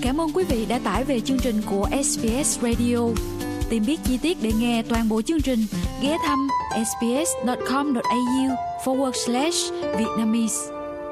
Cảm ơn quý vị đã tải về chương trình của SBS Radio. Tìm biết chi tiết để nghe toàn bộ chương trình, ghé thăm sbs.com.au/Vietnamese.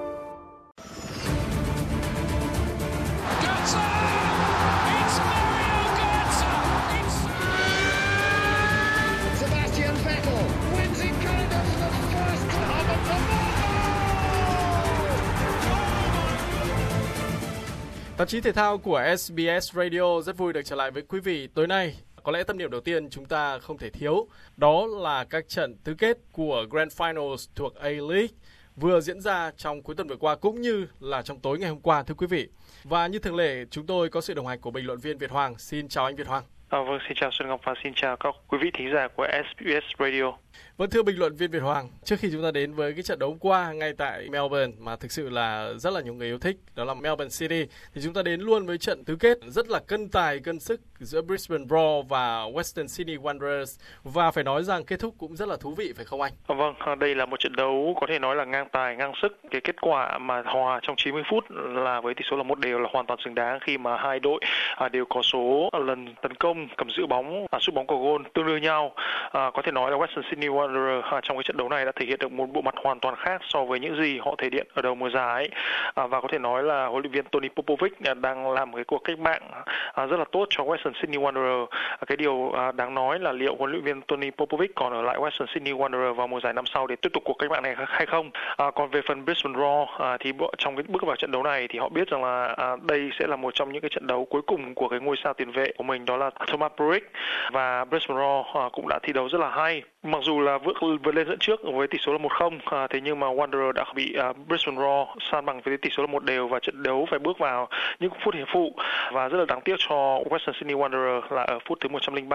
Tạp chí thể thao của SBS Radio rất vui được trở lại với quý vị tối nay. Có lẽ tâm niệm đầu tiên chúng ta không thể thiếu, đó là các trận tứ kết của Grand Finals thuộc A-League vừa diễn ra trong cuối tuần vừa qua cũng như là trong tối ngày hôm qua, thưa quý vị. Và như thường lệ, chúng tôi có sự đồng hành của bình luận viên Việt Hoàng. Xin chào anh Việt Hoàng. Vâng, xin chào Xuân Ngọc và xin chào các quý vị thính giả của SBS Radio. Vâng, thưa bình luận viên Việt Hoàng, trước khi chúng ta đến với cái trận đấu hôm qua ngay tại Melbourne mà thực sự là rất là nhiều người yêu thích, đó là Melbourne City, thì chúng ta đến luôn với trận tứ kết rất là cân tài cân sức giữa Brisbane Roar và Western Sydney Wanderers, và phải nói rằng kết thúc cũng rất là thú vị, phải không anh? Vâng, đây là một trận đấu có thể nói là ngang tài ngang sức. Cái kết quả mà hòa trong 90 phút là với tỷ số là 1-1 là hoàn toàn xứng đáng khi mà hai đội đều có số lần tấn công, cầm giữ bóng, sút bóng có gôn tương đương nhau. Có thể nói là Western Sydney Wanderers trong cái trận đấu này đã thể hiện được một bộ mặt hoàn toàn khác so với những gì họ thể hiện ở đầu mùa giải, và có thể nói là huấn luyện viên Tony Popovic đang làm một cái cuộc cách mạng rất là tốt cho Western Sydney Wanderers. Cái điều đáng nói là liệu huấn luyện viên Tony Popovic còn ở lại Western Sydney Wanderers vào mùa giải năm sau để tiếp tục cuộc cách mạng này hay không? Còn về phần Brisbane Roar thì trong cái bước vào trận đấu này thì họ biết rằng là đây sẽ là một trong những cái trận đấu cuối cùng của cái ngôi sao tiền vệ của mình, đó là Thomas Beric, và Brisbane Roar cũng đã thi đấu rất là hay. Mặc dù là vượt lên dẫn trước với tỷ số là 1-0, thế nhưng mà Wanderers đã bị Brisbane Roar san bằng với tỷ số là 1-1 và trận đấu phải bước vào những phút hiệp phụ, và rất là đáng tiếc cho Western Sydney Wanderers là ở phút thứ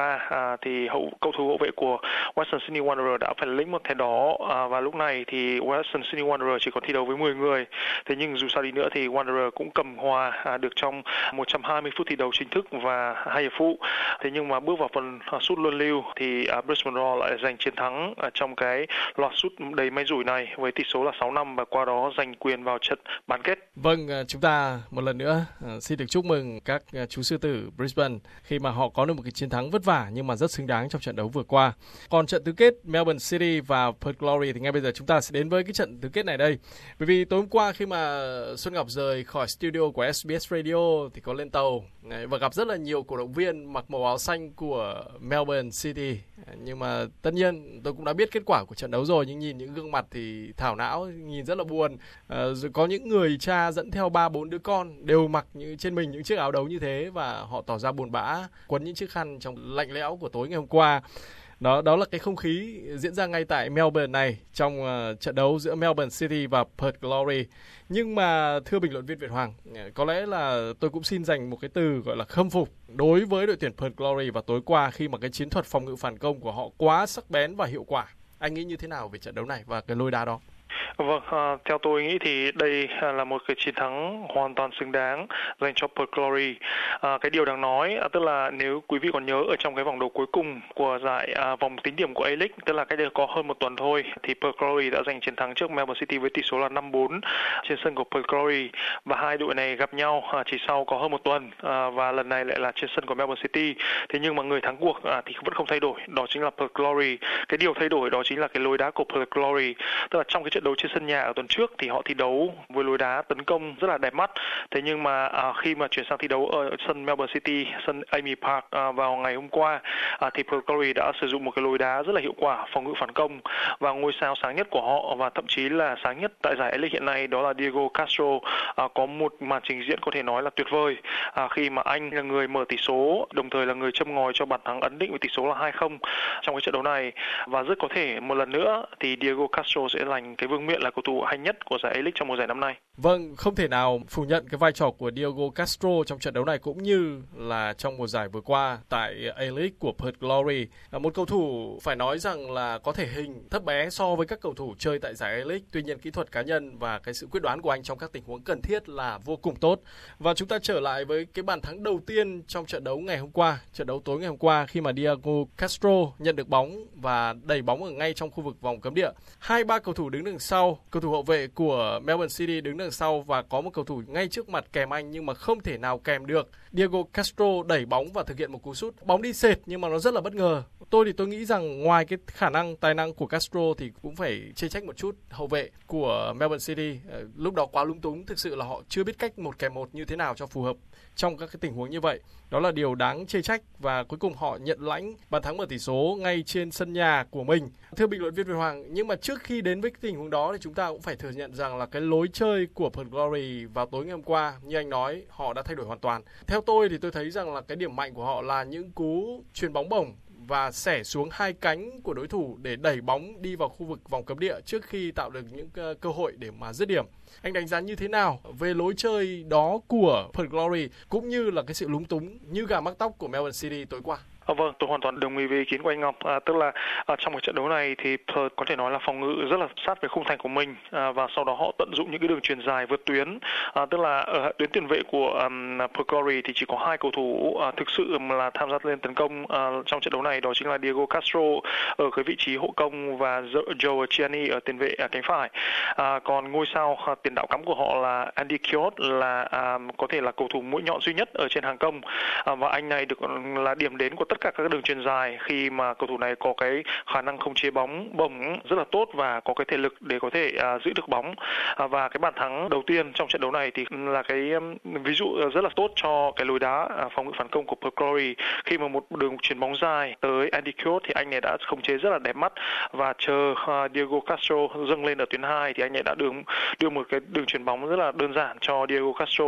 103 thì cầu thủ hậu vệ của Western Sydney Wanderers đã phải lĩnh một thẻ đỏ, và lúc này thì Western Sydney Wanderers chỉ còn thi đấu với 10 người. Thế nhưng dù sao đi nữa thì Wanderers cũng cầm hòa được trong 120 phút thi đấu chính thức và 2 hiệp phụ. Thế nhưng mà bước vào phần sút luân lưu thì Brisbane Roar lại giành chiến thắng trong cái loạt sút đầy may rủi này với tỷ số là 6-5 và qua đó giành quyền vào trận bán kết. Vâng, chúng ta một lần nữa xin được chúc mừng các chú sư tử Brisbane khi mà họ có được một cái chiến thắng vất vả nhưng mà rất xứng đáng trong trận đấu vừa qua. Còn trận tứ kết Melbourne City và Perth Glory thì ngay bây giờ chúng ta sẽ đến với cái trận tứ kết này đây. Bởi vì tối hôm qua khi mà Xuân Ngọc rời khỏi studio của SBS Radio thì có lên tàu và gặp rất là nhiều cổ động viên mặc màu áo xanh của Melbourne City. Nhưng mà tất nhiên tôi cũng đã biết kết quả của trận đấu rồi, nhưng nhìn những gương mặt thì thảo não, nhìn rất là buồn. Rồi có những người cha dẫn theo 3-4 đứa con đều mặc trên mình những chiếc áo đấu như thế và họ tỏ ra buồn bã, quấn những chiếc khăn trong lạnh lẽo của tối ngày hôm qua. Đó là cái không khí diễn ra ngay tại Melbourne này trong trận đấu giữa Melbourne City và Perth Glory. Nhưng mà thưa bình luận viên Việt Hoàng, có lẽ là tôi cũng xin dành một cái từ gọi là khâm phục đối với đội tuyển Perth Glory vào tối qua khi mà cái chiến thuật phòng ngự phản công của họ quá sắc bén và hiệu quả. Anh nghĩ như thế nào về trận đấu này và cái lối đá đó? Vâng, theo tôi nghĩ thì đây là một cái chiến thắng hoàn toàn xứng đáng dành cho Perth Glory. Cái điều đáng nói tức là nếu quý vị còn nhớ ở trong cái vòng đấu cuối cùng của giải vòng tính điểm của A-League, tức là cách đây có hơn một tuần thôi, thì Perth Glory đã giành chiến thắng trước Melbourne City với tỷ số là 5-4 trên sân của Perth Glory, và hai đội này gặp nhau chỉ sau có hơn một tuần, và lần này lại là trên sân của Melbourne City. Thế nhưng mà người thắng cuộc thì vẫn không thay đổi, đó chính là Perth Glory. Cái điều thay đổi đó chính là cái lối đá của Perth Glory, tức là trong cái trận đấu trên sân nhà ở tuần trước thì họ thi đấu với lối đá tấn công rất là đẹp mắt. Thế nhưng mà khi mà chuyển sang thi đấu ở sân Melbourne City, sân Amy Park vào ngày hôm qua thì Perth Glory đã sử dụng một cái lối đá rất là hiệu quả phòng ngự phản công, và ngôi sao sáng nhất của họ và thậm chí là sáng nhất tại giải A-League hiện nay đó là Diego Castro có một màn trình diễn có thể nói là tuyệt vời khi mà anh là người mở tỷ số, đồng thời là người châm ngòi cho bàn thắng ấn định với tỷ số là 2-0 trong cái trận đấu này, và rất có thể một lần nữa thì Diego Castro sẽ giành cái vương miện là cầu thủ hay nhất của giải A-League trong mùa giải năm nay. Vâng, không thể nào phủ nhận cái vai trò của Diego Castro trong trận đấu này cũng như là trong mùa giải vừa qua tại A-League của Perth Glory. Một cầu thủ phải nói rằng là có thể hình thấp bé so với các cầu thủ chơi tại giải A-League. Tuy nhiên kỹ thuật cá nhân và cái sự quyết đoán của anh trong các tình huống cần thiết là vô cùng tốt. Và chúng ta trở lại với cái bàn thắng đầu tiên trong trận đấu ngày hôm qua, trận đấu tối ngày hôm qua, khi mà Diego Castro nhận được bóng và đẩy bóng ở ngay trong khu vực vòng cấm địa. 2-3 cầu thủ đứng đằng sau, cầu thủ hậu vệ của Melbourne City đứng đằng đằng sau và có một cầu thủ ngay trước mặt kèm anh nhưng mà không thể nào kèm được. Diego Castro đẩy bóng và thực hiện một cú sút. Bóng đi sệt nhưng mà nó rất là bất ngờ. Tôi nghĩ rằng ngoài cái khả năng, tài năng của Castro thì cũng phải chê trách một chút hậu vệ của Melbourne City. Lúc đó quá lúng túng, thực sự là họ chưa biết cách 1 kèm 1 như thế nào cho phù hợp trong các cái tình huống như vậy. Đó là điều đáng chê trách và cuối cùng họ nhận lãnh bàn thắng mở tỷ số ngay trên sân nhà của mình. Thưa bình luận viên Việt Hoàng, nhưng mà trước khi đến với cái tình huống đó thì chúng ta cũng phải thừa nhận rằng là cái lối chơi của Perth Glory vào tối ngày hôm qua, như anh nói, họ đã thay đổi hoàn toàn. Theo tôi thì tôi thấy rằng là cái điểm mạnh của họ là những cú chuyền bóng bổng và xẻ xuống hai cánh của đối thủ để đẩy bóng đi vào khu vực vòng cấm địa trước khi tạo được những cơ hội để mà dứt điểm. Anh đánh giá như thế nào về lối chơi đó của Perth Glory cũng như là cái sự lúng túng như gà mắc tóc của Melbourne City tối qua? Vâng, tôi hoàn toàn đồng ý với ý kiến của anh Ngọc. Tức là trong cái trận đấu này thì Perth có thể nói là phòng ngự rất là sát với khung thành của mình và sau đó họ tận dụng những cái đường chuyền dài vượt tuyến. Tức là ở tuyến tiền vệ của Perth Glory thì chỉ có 2 cầu thủ thực sự là tham gia lên tấn công trong trận đấu này, đó chính là Diego Castro ở cái vị trí hộ công và Joe Chiani ở tiền vệ cánh phải. Còn ngôi sao tiền đạo cắm của họ là Andy Kiot là có thể là cầu thủ mũi nhọn duy nhất ở trên hàng công và anh này được là điểm đến của tất cả các đường chuyền dài khi mà cầu thủ này có cái khả năng khống chế bóng bổng rất là tốt và có cái thể lực để có thể giữ được bóng. Và cái bàn thắng đầu tiên trong trận đấu này thì là cái ví dụ rất là tốt cho cái lối đá phòng ngự phản công của Perth Glory. Khi mà một đường chuyền bóng dài tới Andy Kiot thì anh này đã khống chế rất là đẹp mắt và chờ Diego Castro dâng lên ở tuyến 2 thì anh này đã đưa một cái đường chuyền bóng rất là đơn giản cho Diego Castro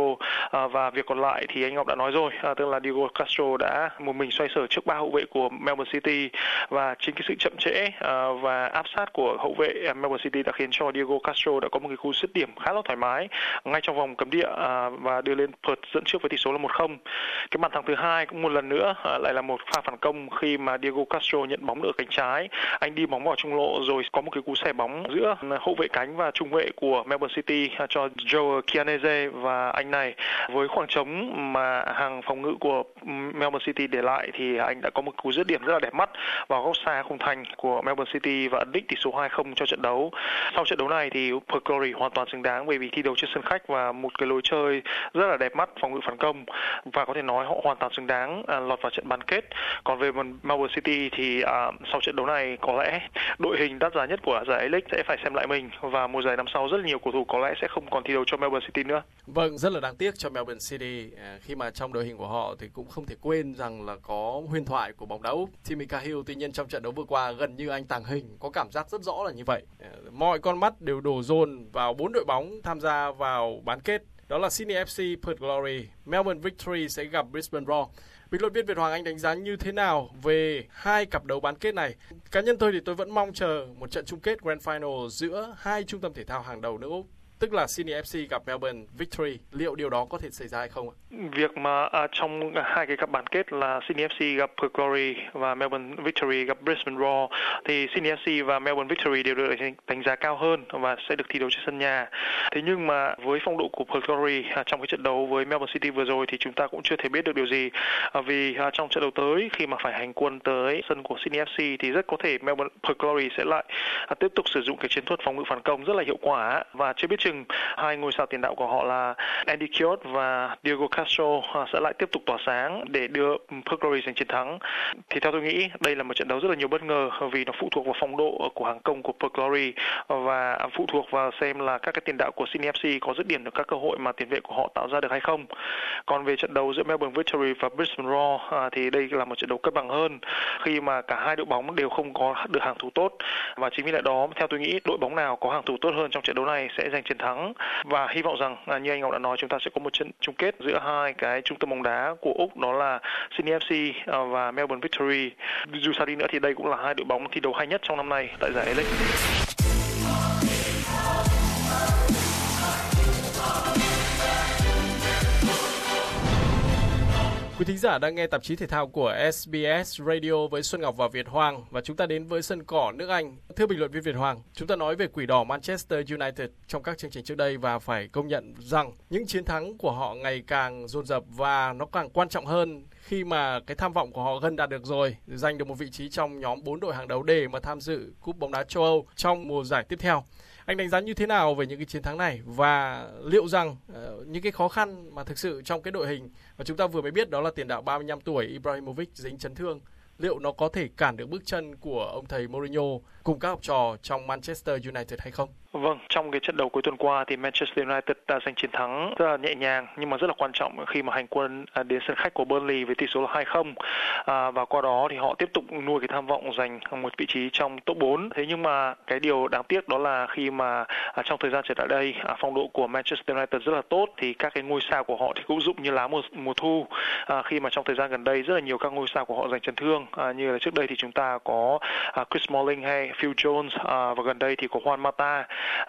và việc còn lại thì anh Ngọc đã nói rồi, tức là Diego Castro đã một mình xoay sở trước 3 hậu vệ của Melbourne City và chính cái sự chậm trễ và áp sát của hậu vệ Melbourne City đã khiến cho Diego Castro đã có một cái cú dứt điểm khá là thoải mái ngay trong vòng cấm địa và đưa lên Perth dẫn trước với tỷ số là 1-0. Cái bàn thắng thứ hai cũng một lần nữa lại là một pha phản công khi mà Diego Castro nhận bóng ở cánh trái, anh đi bóng vào trung lộ rồi có một cái cú xẻ bóng giữa hậu vệ cánh và trung vệ của Melbourne City cho Joe Chianese và anh này với khoảng trống mà hàng phòng ngự của Melbourne City để lại thì anh đã có một cú dứt điểm rất là đẹp mắt vào góc xa khung thành của Melbourne City và ấn định tỷ số 2-0 cho trận đấu. Sau trận đấu này thì Perth Glory hoàn toàn xứng đáng bởi vì thi đấu trên sân khách và một cái lối chơi rất là đẹp mắt phòng ngự phản công và có thể nói họ hoàn toàn xứng đáng lọt vào trận bán kết. Còn về Melbourne City thì sau trận đấu này có lẽ đội hình đắt giá nhất của giải A-League sẽ phải xem lại mình và mùa giải năm sau rất là nhiều cầu thủ có lẽ sẽ không còn thi đấu cho Melbourne City nữa. Vâng, rất là đáng tiếc cho Melbourne City khi mà trong đội hình của họ thì cũng không thể quên rằng là có huyền thoại của bóng đá Úc Timmy Cahill. Tuy nhiên trong trận đấu vừa qua gần như anh tàng hình, có cảm giác rất rõ là như vậy. Mọi con mắt đều đổ dồn vào 4 đội bóng tham gia vào bán kết. Đó là Sydney FC, Perth Glory, Melbourne Victory sẽ gặp Brisbane Roar. Bình luận viên Việt Hoàng, anh đánh giá như thế nào về hai cặp đấu bán kết này? Cá nhân tôi thì tôi vẫn mong chờ một trận chung kết Grand Final giữa hai trung tâm thể thao hàng đầu nước Úc, tức là Sydney FC gặp Melbourne Victory. Liệu điều đó có thể xảy ra hay không ạ? Việc mà trong hai cái cặp bán kết là Sydney FC gặp Perth Glory và Melbourne Victory gặp Brisbane Roar thì Sydney FC và Melbourne Victory đều được đánh giá cao hơn và sẽ được thi đấu trên sân nhà. Thế nhưng mà với phong độ của Perth Glory trong cái trận đấu với Melbourne City vừa rồi thì chúng ta cũng chưa thể biết được điều gì, vì trong trận đấu tới khi mà phải hành quân tới sân của Sydney FC thì rất có thể Perth Glory sẽ lại tiếp tục sử dụng cái chiến thuật phòng ngự phản công rất là hiệu quả và chưa biết chừng hai ngôi sao tiền đạo của họ là Andy Kiot và Diego Castro sẽ lại tiếp tục tỏa sáng để đưa Perth Glory giành chiến thắng. Thì theo tôi nghĩ đây là một trận đấu rất là nhiều bất ngờ vì nó phụ thuộc vào phong độ của hàng công của Perth Glory và phụ thuộc vào xem là các cái tiền đạo của Sydney FC có dứt điểm được các cơ hội mà tiền vệ của họ tạo ra được hay không. Còn về trận đấu giữa Melbourne Victory và Brisbane Roar thì đây là một trận đấu cân bằng hơn khi mà cả hai đội bóng đều không có được hàng thủ tốt và chính vì lẽ đó theo tôi nghĩ đội bóng nào có hàng thủ tốt hơn trong trận đấu này sẽ giành chiến thắng và hy vọng rằng như anh Ngọc đã nói chúng ta sẽ có một trận chung kết giữa hai cái trung tâm bóng đá của Úc, đó là Sydney FC và Melbourne Victory. Dù sao đi nữa thì đây cũng là hai đội bóng thi đấu hay nhất trong năm nay tại giải A-League. Quý thính giả đang nghe tạp chí thể thao của SBS Radio với Xuân Ngọc và Việt Hoàng và chúng ta đến với sân cỏ nước Anh. Thưa bình luận viên Việt Hoàng, chúng ta nói về quỷ đỏ Manchester United trong các chương trình trước đây và phải công nhận rằng những chiến thắng của họ ngày càng dồn dập và nó càng quan trọng hơn khi mà cái tham vọng của họ gần đạt được rồi, giành được một vị trí trong nhóm 4 đội hàng đầu để mà tham dự Cúp bóng đá châu Âu trong mùa giải tiếp theo. Anh đánh giá như thế nào về những cái chiến thắng này và liệu rằng những cái khó khăn mà thực sự trong cái đội hình mà chúng ta vừa mới biết đó là tiền đạo 35 tuổi Ibrahimovic dính chấn thương, liệu nó có thể cản được bước chân của ông thầy Mourinho cùng các học trò trong Manchester United hay không? Vâng, trong cái trận đấu cuối tuần qua thì Manchester United đã giành chiến thắng rất là nhẹ nhàng nhưng mà rất là quan trọng khi mà hành quân đến sân khách của Burnley với tỷ số là 2-0. Và qua đó thì họ tiếp tục nuôi cái tham vọng giành một vị trí trong top 4. Thế nhưng mà cái điều đáng tiếc đó là khi mà trong thời gian trở lại đây phong độ của Manchester United rất là tốt thì các cái ngôi sao của họ thì cũng rụng như lá mùa thu. Khi mà trong thời gian gần đây rất là nhiều các ngôi sao của họ giành chấn thương, như là trước đây thì chúng ta có Chris Smalling hay Phil Jones, và gần đây thì có Juan Mata.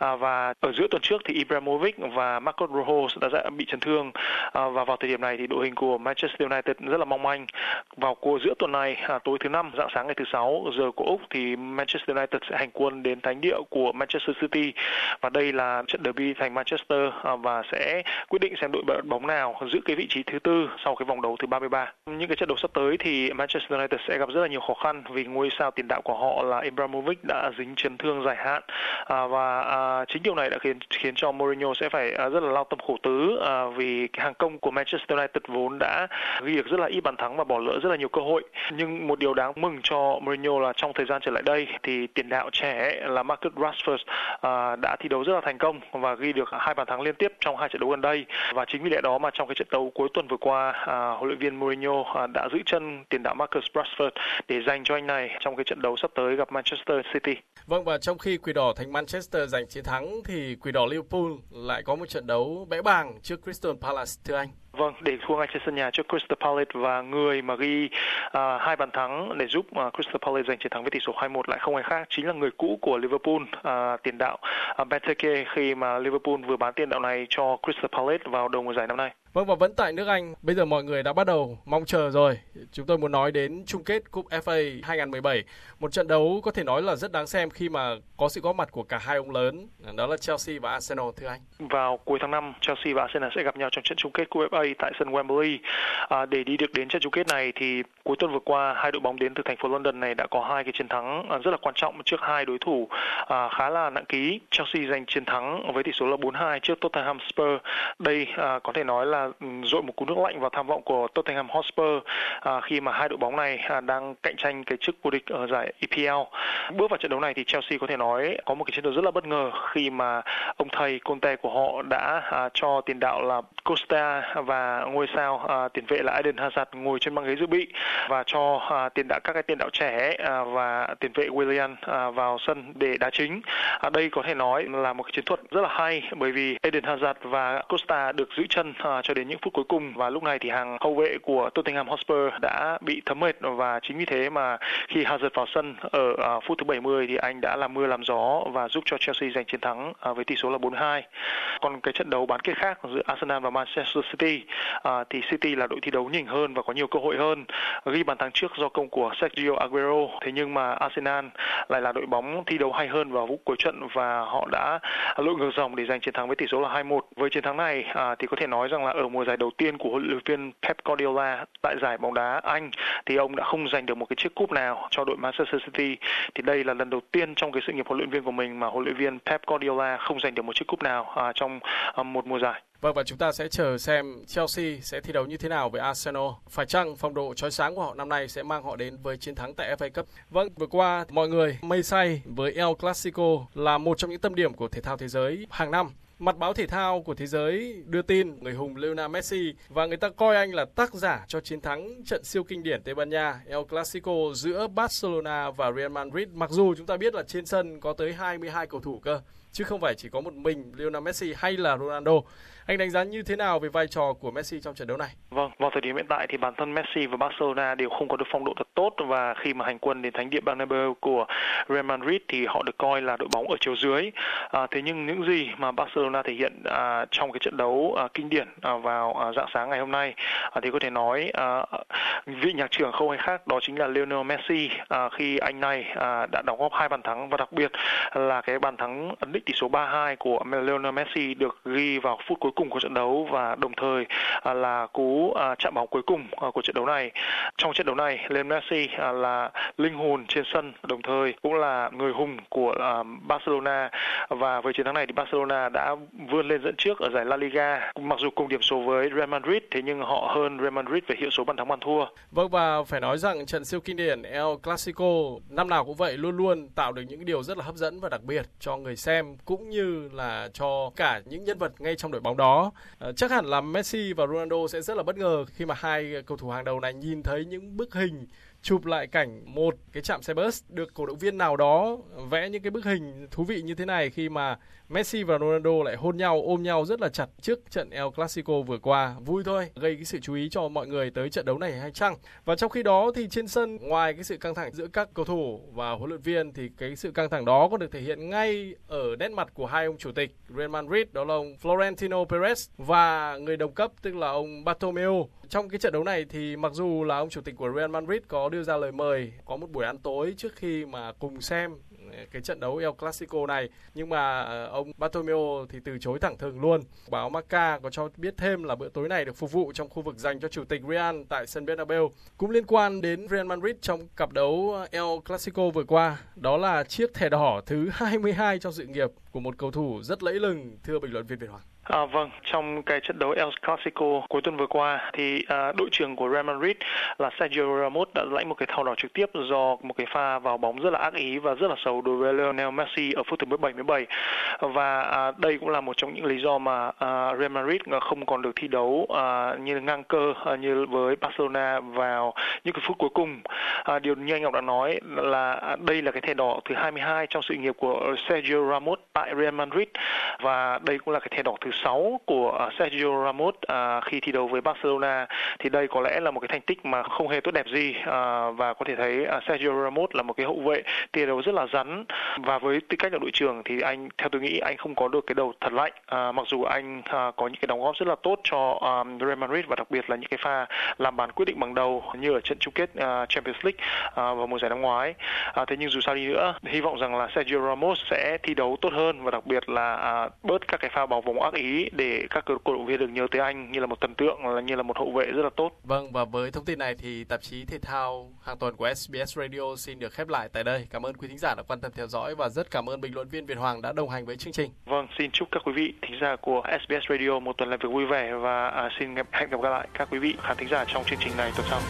Và ở giữa tuần trước thì Ibrahimovic và Marcos Rojo đã bị chấn thương, và vào thời điểm này thì đội hình của Manchester United rất là mong manh. Vào giữa tuần này, tối thứ Năm, rạng sáng ngày thứ Sáu giờ của Úc thì Manchester United sẽ hành quân đến thánh địa của Manchester City, và đây là trận derby thành Manchester và sẽ quyết định xem đội bóng nào giữ cái vị trí thứ tư sau cái vòng đấu thứ 33. Những cái trận đấu sắp tới thì Manchester United sẽ gặp rất là nhiều khó khăn vì ngôi sao tiền đạo của họ là Ibrahimovic đã dính chấn thương dài hạn, và chính điều này đã khiến cho Mourinho sẽ phải rất là lao tâm khổ tứ, vì cái hàng công của Manchester United vốn đã ghi được rất là ít bàn thắng và bỏ lỡ rất là nhiều cơ hội. Nhưng một điều đáng mừng cho Mourinho là trong thời gian trở lại đây thì tiền đạo trẻ là Marcus Rashford đã thi đấu rất là thành công và ghi được 2 bàn thắng liên tiếp trong 2 trận đấu gần đây. Và chính vì lẽ đó mà trong cái trận đấu cuối tuần vừa qua, huấn luyện viên Mourinho đã giữ chân tiền đạo Marcus Rashford để dành cho anh này trong cái trận đấu sắp tới gặp Manchester City. Vâng, và trong khi Quỷ Đỏ thành Manchester giành chiến thắng thì Quỷ Đỏ Liverpool lại có một trận đấu bẽ bàng trước Crystal Palace, thưa anh. Vâng, để thua ngay trên sân nhà trước Crystal Palace, và người mà ghi 2 bàn thắng để giúp Crystal Palace giành chiến thắng với tỷ số 2-1 lại không ai khác chính là người cũ của Liverpool, tiền đạo Benteke, khi mà Liverpool vừa bán tiền đạo này cho Crystal Palace vào đầu mùa giải năm nay. Vâng, và vẫn tại nước Anh, bây giờ mọi người đã bắt đầu mong chờ rồi. Chúng tôi muốn nói đến chung kết Cúp FA 2017, một trận đấu có thể nói là rất đáng xem khi mà có sự góp mặt của cả hai ông lớn, đó là Chelsea và Arsenal, thưa anh. Vào cuối tháng 5, Chelsea và Arsenal sẽ gặp nhau trong trận chung kết Cúp FA tại sân Wembley. Để đi được đến trận chung kết này thì cuối tuần vừa qua, hai đội bóng đến từ thành phố London này đã có 2 cái chiến thắng rất là quan trọng trước 2 đối thủ khá là nặng ký. Chelsea giành chiến thắng với tỷ số là 4-2 trước Tottenham Hotspur. Đây có thể nói là dội một cú nước lạnh vào tham vọng của Tottenham Hotspur khi mà hai đội bóng này đang cạnh tranh cái chức vô địch ở giải EPL. Bước vào trận đấu này thì Chelsea có thể nói có một cái chiến đấu rất là bất ngờ khi mà ông thầy Conte của họ đã cho tiền đạo là Costa và ngôi sao tiền vệ là Eden Hazard ngồi trên băng ghế dự bị, và cho các cái tiền đạo trẻ và tiền vệ Willian vào sân để đá chính. Đây có thể nói là một cái chiến thuật rất là hay, bởi vì Eden Hazard và Costa được giữ chân cho đến những phút cuối cùng, và lúc này thì hàng hậu vệ của Tottenham Hotspur đã bị thấm mệt, và chính vì thế mà khi Hazard vào sân ở phút thứ 70 thì anh đã làm mưa làm gió và giúp cho Chelsea giành chiến thắng với tỷ số là 4-2. Còn cái trận đấu bán kết khác giữa Arsenal và Manchester City thì City là đội thi đấu nhỉnh hơn và có nhiều cơ hội hơn, ghi bàn thắng trước do công của Sergio Aguero. Thế nhưng mà Arsenal lại là đội bóng thi đấu hay hơn vào phút cuối trận và họ đã lội ngược dòng để giành chiến thắng với tỷ số là 2-1. Với chiến thắng này thì có thể nói rằng là ở mùa giải đầu tiên của huấn luyện viên Pep Guardiola tại giải bóng đá Anh thì ông đã không giành được một cái chiếc cúp nào cho đội Manchester City. Thì đây là lần đầu tiên trong cái sự nghiệp huấn luyện viên của mình mà huấn luyện viên Pep Guardiola không giành được một chiếc cúp nào trong một mùa giải. Vâng, và chúng ta sẽ chờ xem Chelsea sẽ thi đấu như thế nào với Arsenal. Phải chăng phong độ chói sáng của họ năm nay sẽ mang họ đến với chiến thắng tại FA Cup? Vâng, vừa qua mọi người mây say với El Clasico là một trong những tâm điểm của thể thao thế giới hàng năm. Mặt báo thể thao của thế giới đưa tin người hùng Lionel Messi và người ta coi anh là tác giả cho chiến thắng trận siêu kinh điển Tây Ban Nha El Clasico giữa Barcelona và Real Madrid. Mặc dù chúng ta biết là trên sân có tới 22 cầu thủ cơ, chứ không phải chỉ có một mình Lionel Messi hay là Ronaldo. Anh đánh giá như thế nào về vai trò của Messi trong trận đấu này? Vâng, vào thời điểm hiện tại thì bản thân Messi và Barcelona đều không có được phong độ thật tốt, và khi mà hành quân đến thánh địa Bernabeu của Real Madrid thì họ được coi là đội bóng ở chiều dưới. Thế nhưng những gì mà Barcelona thể hiện trong cái trận đấu kinh điển vào rạng sáng ngày hôm nay thì có thể nói vị nhạc trưởng không ai khác đó chính là Lionel Messi, khi anh này đã đóng góp 2 bàn thắng, và đặc biệt là cái bàn thắng ấn định tỷ số 3-2 của Lionel Messi được ghi vào phút cuối cùng của trận đấu và đồng thời là cú chạm bóng cuối cùng của trận đấu này. Trong trận đấu này, Lionel Messi là linh hồn trên sân, đồng thời cũng là người hùng của Barcelona, và với chiến thắng này thì Barcelona đã vươn lên dẫn trước ở giải La Liga. Mặc dù cùng điểm số với Real Madrid, thế nhưng họ hơn Real Madrid về hiệu số bàn thắng bàn thua. Vâng, và phải nói rằng trận siêu kinh điển El Clasico năm nào cũng vậy, luôn luôn tạo được những điều rất là hấp dẫn và đặc biệt cho người xem cũng như là cho cả những nhân vật ngay trong đội bóng đó. Chắc hẳn là Messi và Ronaldo sẽ rất là bất ngờ khi mà hai cầu thủ hàng đầu này nhìn thấy những bức hình chụp lại cảnh một cái trạm xe bus được cổ động viên nào đó vẽ những cái bức hình thú vị như thế này khi mà Messi và Ronaldo lại hôn nhau, ôm nhau rất là chặt trước trận El Clasico vừa qua. Vui thôi, gây cái sự chú ý cho mọi người tới trận đấu này hay chăng? Và trong khi đó thì trên sân, ngoài cái sự căng thẳng giữa các cầu thủ và huấn luyện viên thì cái sự căng thẳng đó còn được thể hiện ngay ở nét mặt của hai ông chủ tịch Real Madrid, đó là ông Florentino Perez và người đồng cấp tức là ông Bartomeu. Trong cái trận đấu này thì mặc dù là ông chủ tịch của Real Madrid có đưa ra lời mời có một buổi ăn tối trước khi mà cùng xem cái trận đấu El Clasico này, nhưng mà ông Bartomeu thì từ chối thẳng thừng luôn. Báo Marca có cho biết thêm là bữa tối này được phục vụ trong khu vực dành cho chủ tịch Real tại sân Bernabeu. Cũng liên quan đến Real Madrid trong cặp đấu El Clasico vừa qua, đó là chiếc thẻ đỏ thứ 22 trong sự nghiệp của một cầu thủ rất lẫy lừng, thưa bình luận viên Việt Hoàng. Vâng, trong cái trận đấu El Clasico cuối tuần vừa qua thì đội trưởng của Real Madrid là Sergio Ramos đã lãnh một cái thẻ đỏ trực tiếp do một cái pha vào bóng rất là ác ý và rất là xấu đối với Lionel Messi ở phút thứ 77. Và đây cũng là một trong những lý do mà Real Madrid không còn được thi đấu như ngang cơ như với Barcelona vào những cái phút cuối cùng. Điều như anh Ngọc đã nói là đây là cái thẻ đỏ thứ 22 trong sự nghiệp của Sergio Ramos tại Real Madrid, và đây cũng là cái thẻ đỏ thứ 6 của Sergio Ramos khi thi đấu với Barcelona. Thì đây có lẽ là một cái thành tích mà không hề tốt đẹp gì, và có thể thấy Sergio Ramos là một cái hậu vệ thi đấu rất là rắn, và với tư cách là đội trưởng thì anh, theo tôi nghĩ, anh không có được cái đầu thật lạnh, mặc dù anh có những cái đóng góp rất là tốt cho Real Madrid, và đặc biệt là những cái pha làm bàn quyết định bằng đầu như ở trận chung kết Champions League vào mùa giải năm ngoái. Thế nhưng dù sao đi nữa, hy vọng rằng là Sergio Ramos sẽ thi đấu tốt hơn, và đặc biệt là bớt các cái pha vào vòng ác ý để các cổ động viên được nhớ tới anh như là một thần tượng, như là một hậu vệ rất là tốt. Vâng, và với thông tin này thì tạp chí thể thao hàng tuần của SBS Radio xin được khép lại tại đây. Cảm ơn quý thính giả đã quan tâm theo dõi và rất cảm ơn bình luận viên Việt Hoàng đã đồng hành với chương trình. Vâng, xin chúc các quý vị thính giả của SBS Radio một tuần làm việc vui vẻ, và xin hẹn gặp lại các quý vị khán thính giả trong chương trình này tuần sau.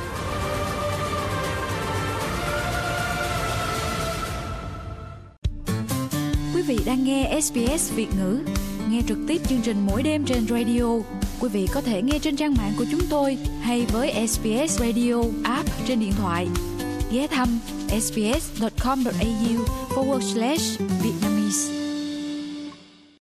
Quý vị đang nghe SBS Việt ngữ. Nghe trực tiếp chương trình mỗi đêm trên radio. Quý vị có thể nghe trên trang mạng của chúng tôi hay với SBS Radio app trên điện thoại. Ghé thăm sbs.com.au/Vietnamese.